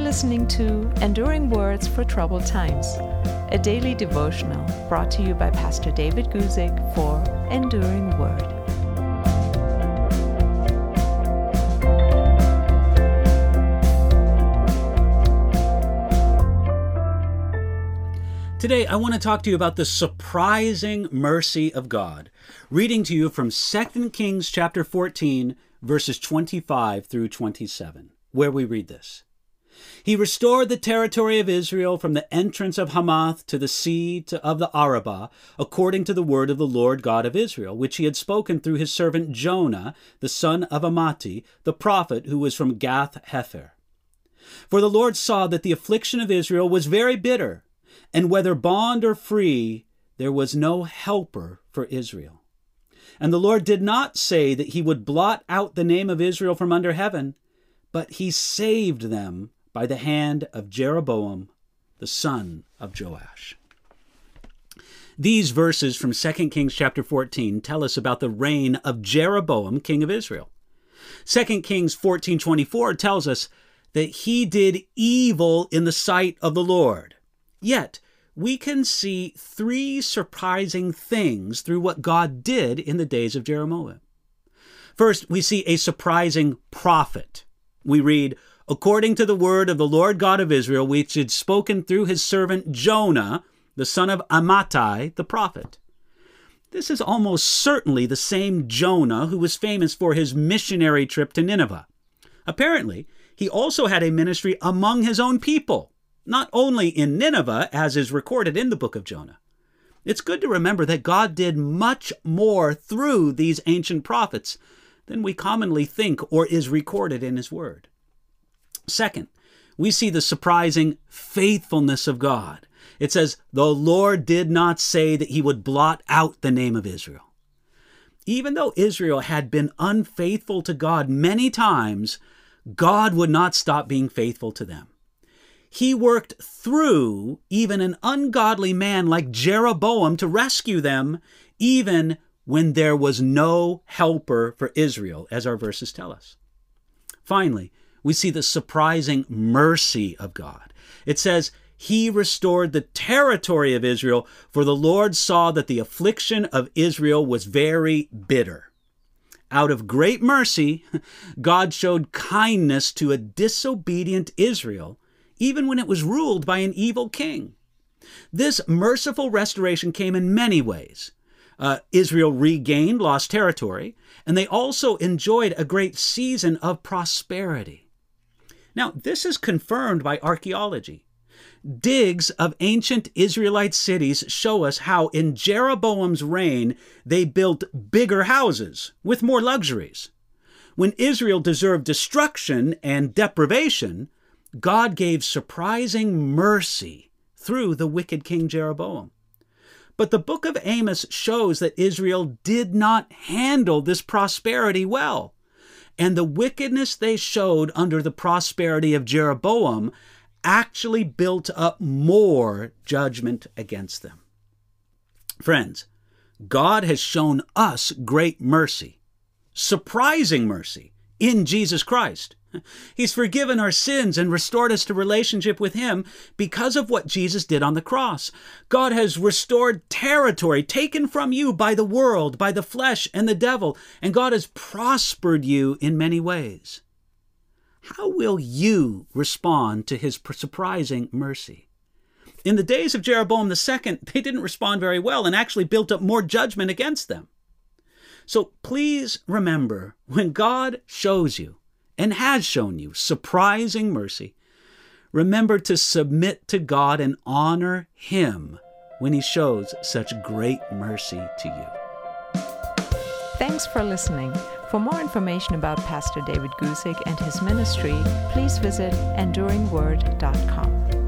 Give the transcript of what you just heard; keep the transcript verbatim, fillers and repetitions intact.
listening to Enduring Words for Troubled Times, a daily devotional brought to you by Pastor David Guzik for Enduring Word. Today, I want to talk to you about the surprising mercy of God, reading to you from Second Kings chapter fourteen, verses twenty-five through twenty-seven, where we read this. He restored the territory of Israel from the entrance of Hamath to the sea to, of the Arabah, according to the word of the Lord God of Israel, which he had spoken through his servant Jonah, the son of Amittai, the prophet who was from Gath-hepher. For the Lord saw that the affliction of Israel was very bitter, and whether bond or free, there was no helper for Israel. And the Lord did not say that he would blot out the name of Israel from under heaven, but he saved them by the hand of Jeroboam, the son of Joash. These verses from Second Kings chapter fourteen tell us about the reign of Jeroboam, king of Israel. Second Kings fourteen twenty-four tells us that he did evil in the sight of the Lord. Yet, we can see three surprising things through what God did in the days of Jeroboam. First, we see a surprising prophet. We read, according to the word of the Lord God of Israel, which had spoken through his servant Jonah, the son of Amittai, the prophet. This is almost certainly the same Jonah who was famous for his missionary trip to Nineveh. Apparently, he also had a ministry among his own people, not only in Nineveh, as is recorded in the book of Jonah. It's good to remember that God did much more through these ancient prophets than we commonly think or is recorded in his word. Second, we see the surprising faithfulness of God. It says, the Lord did not say that he would blot out the name of Israel. Even though Israel had been unfaithful to God many times, God would not stop being faithful to them. He worked through even an ungodly man like Jeroboam to rescue them, even when there was no helper for Israel, as our verses tell us. Finally, we see the surprising mercy of God. It says, he restored the territory of Israel, for the Lord saw that the affliction of Israel was very bitter. Out of great mercy, God showed kindness to a disobedient Israel, even when it was ruled by an evil king. This merciful restoration came in many ways. Uh, Israel regained lost territory, and they also enjoyed a great season of prosperity. Now, this is confirmed by archaeology. Digs of ancient Israelite cities show us how in Jeroboam's reign they built bigger houses with more luxuries. When Israel deserved destruction and deprivation, God gave surprising mercy through the wicked King Jeroboam. But the book of Amos shows that Israel did not handle this prosperity well, and the wickedness they showed under the prosperity of Jeroboam actually built up more judgment against them. Friends, God has shown us great mercy, surprising mercy in Jesus Christ. He's forgiven our sins and restored us to relationship with him because of what Jesus did on the cross. God has restored territory taken from you by the world, by the flesh and the devil, and God has prospered you in many ways. How will you respond to his surprising mercy? In the days of Jeroboam the Second, they didn't respond very well and actually built up more judgment against them. So please remember, when God shows you and has shown you surprising mercy, remember to submit to God and honor him when he shows such great mercy to you. Thanks for listening. For more information about Pastor David Guzik and his ministry, please visit enduring word dot com.